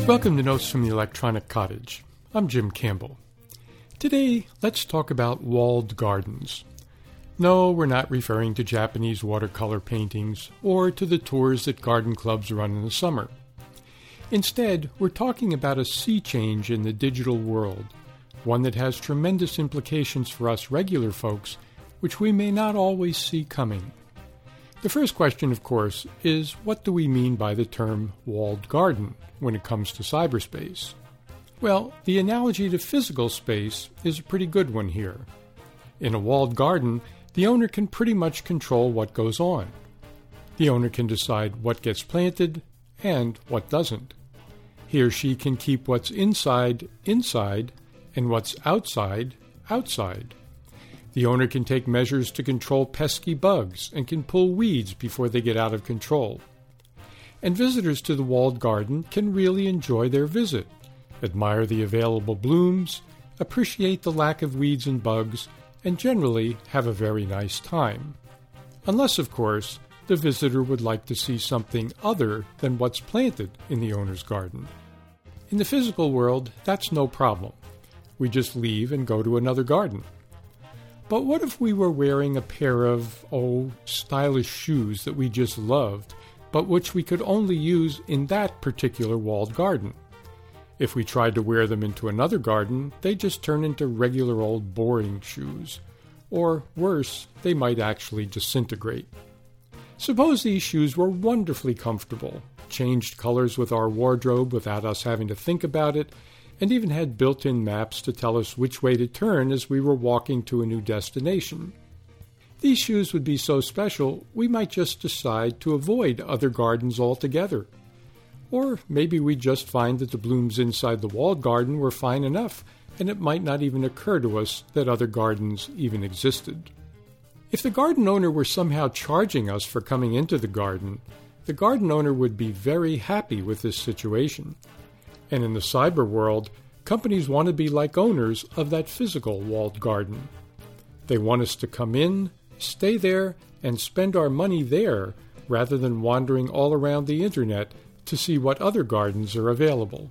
Welcome to Notes from the Electronic Cottage. I'm Jim Campbell. Today, let's talk about walled gardens. No, we're not referring to Japanese watercolor paintings or to the tours that garden clubs run in the summer. Instead, we're talking about a sea change in the digital world, one that has tremendous implications for us regular folks, which we may not always see coming. The first question, of course, is what do we mean by the term walled garden when it comes to cyberspace? Well, the analogy to physical space is a pretty good one here. In a walled garden, the owner can pretty much control what goes on. The owner can decide what gets planted and what doesn't. He or she can keep what's inside, inside, and what's outside, outside. The owner can take measures to control pesky bugs and can pull weeds before they get out of control. And visitors to the walled garden can really enjoy their visit, admire the available blooms, appreciate the lack of weeds and bugs, and generally have a very nice time. Unless, of course, the visitor would like to see something other than what's planted in the owner's garden. In the physical world, that's no problem. We just leave and go to another garden. But what if we were wearing a pair of, stylish shoes that we just loved, but which we could only use in that particular walled garden? If we tried to wear them into another garden, they'd just turn into regular old boring shoes. Or, worse, they might actually disintegrate. Suppose these shoes were wonderfully comfortable, changed colors with our wardrobe without us having to think about it, and even had built-in maps to tell us which way to turn as we were walking to a new destination. These shoes would be so special, we might just decide to avoid other gardens altogether. Or maybe we'd just find that the blooms inside the walled garden were fine enough, and it might not even occur to us that other gardens even existed. If the garden owner were somehow charging us for coming into the garden owner would be very happy with this situation. And in the cyber world, companies want to be like owners of that physical walled garden. They want us to come in, stay there, and spend our money there rather than wandering all around the internet to see what other gardens are available.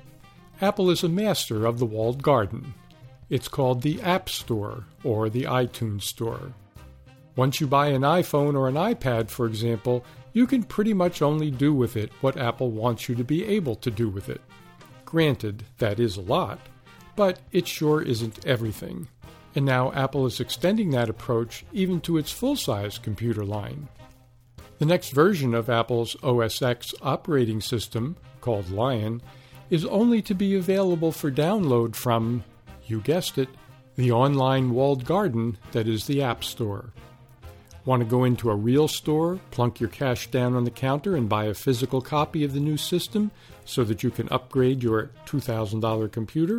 Apple is a master of the walled garden. It's called the App Store or the iTunes Store. Once you buy an iPhone or an iPad, for example, you can pretty much only do with it what Apple wants you to be able to do with it. Granted, that is a lot, but it sure isn't everything. And now Apple is extending that approach even to its full-size computer line. The next version of Apple's OS X operating system, called Lion, is only to be available for download from, you guessed it, the online walled garden that is the App Store. Want to go into a real store, plunk your cash down on the counter, and buy a physical copy of the new system so that you can upgrade your $2,000 computer?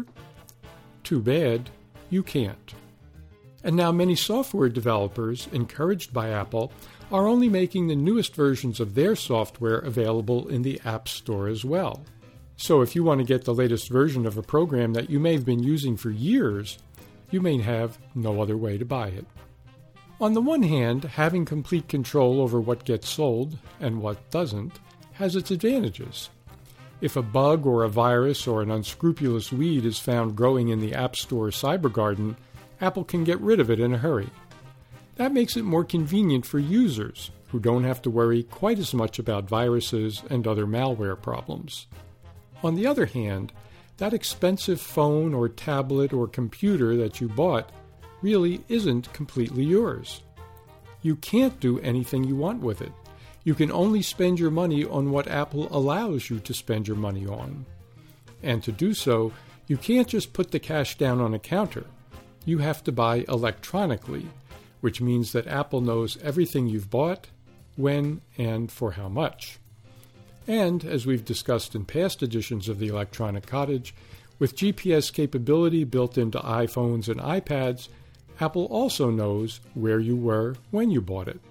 Too bad, you can't. And now many software developers, encouraged by Apple, are only making the newest versions of their software available in the App Store as well. So if you want to get the latest version of a program that you may have been using for years, you may have no other way to buy it. On the one hand, having complete control over what gets sold and what doesn't has its advantages. If a bug or a virus or an unscrupulous weed is found growing in the App Store cyber garden, Apple can get rid of it in a hurry. That makes it more convenient for users who don't have to worry quite as much about viruses and other malware problems. On the other hand, that expensive phone or tablet or computer that you bought really isn't completely yours. You can't do anything you want with it. You can only spend your money on what Apple allows you to spend your money on. And to do so, you can't just put the cash down on a counter. You have to buy electronically, which means that Apple knows everything you've bought, when, and for how much. And, as we've discussed in past editions of the Electronic Cottage, with GPS capability built into iPhones and iPads, Apple also knows where you were when you bought it.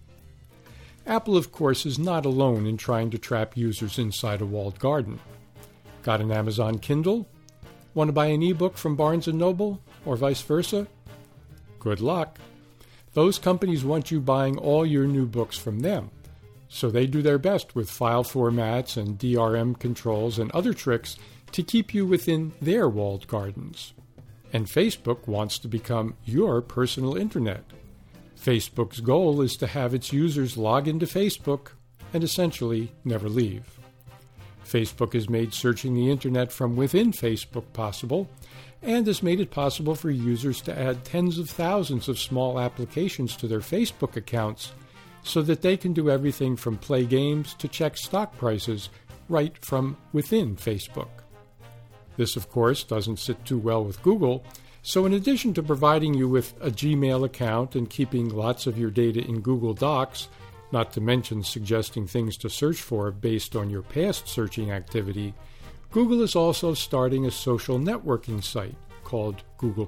Apple, of course, is not alone in trying to trap users inside a walled garden. Got an Amazon Kindle? Want to buy an ebook from Barnes & Noble, or vice versa? Good luck. Those companies want you buying all your new books from them. So they do their best with file formats and DRM controls and other tricks to keep you within their walled gardens. And Facebook wants to become your personal internet. Facebook's goal is to have its users log into Facebook and essentially never leave. Facebook has made searching the internet from within Facebook possible and has made it possible for users to add tens of thousands of small applications to their Facebook accounts so that they can do everything from play games to check stock prices right from within Facebook. This, of course, doesn't sit too well with Google, so in addition to providing you with a Gmail account and keeping lots of your data in Google Docs, not to mention suggesting things to search for based on your past searching activity, Google is also starting a social networking site called Google+.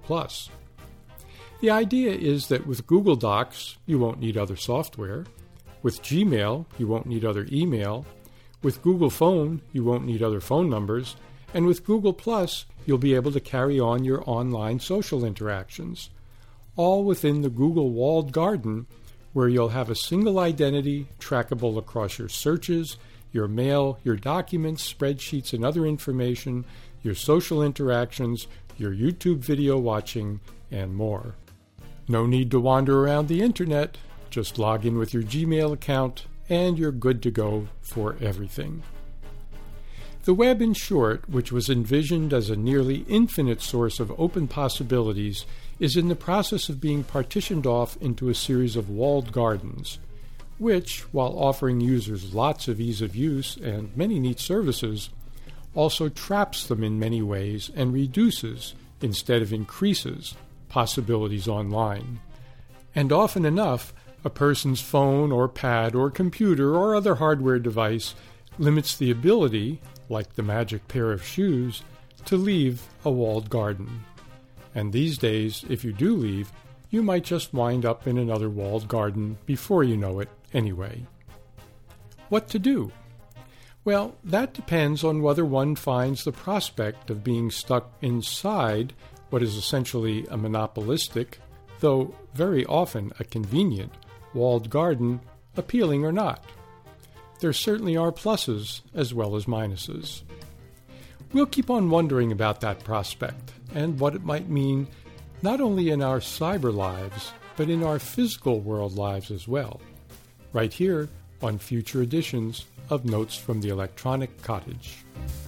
The idea is that with Google Docs, you won't need other software. With Gmail, you won't need other email. With Google Phone, you won't need other phone numbers. And with Google+, you'll be able to carry on your online social interactions, all within the Google walled garden, where you'll have a single identity trackable across your searches, your mail, your documents, spreadsheets, and other information, your social interactions, your YouTube video watching, and more. No need to wander around the internet. Just log in with your Gmail account, and you're good to go for everything. The web, in short, which was envisioned as a nearly infinite source of open possibilities, is in the process of being partitioned off into a series of walled gardens, which, while offering users lots of ease of use and many neat services, also traps them in many ways and reduces, instead of increases, possibilities online. And often enough, a person's phone or pad or computer or other hardware device limits the ability, like the magic pair of shoes, to leave a walled garden. And these days, if you do leave, you might just wind up in another walled garden before you know it anyway. What to do? Well, that depends on whether one finds the prospect of being stuck inside what is essentially a monopolistic, though very often a convenient, walled garden appealing or not. There certainly are pluses as well as minuses. We'll keep on wondering about that prospect and what it might mean not only in our cyber lives, but in our physical world lives as well, right here on future editions of Notes from the Electronic Cottage.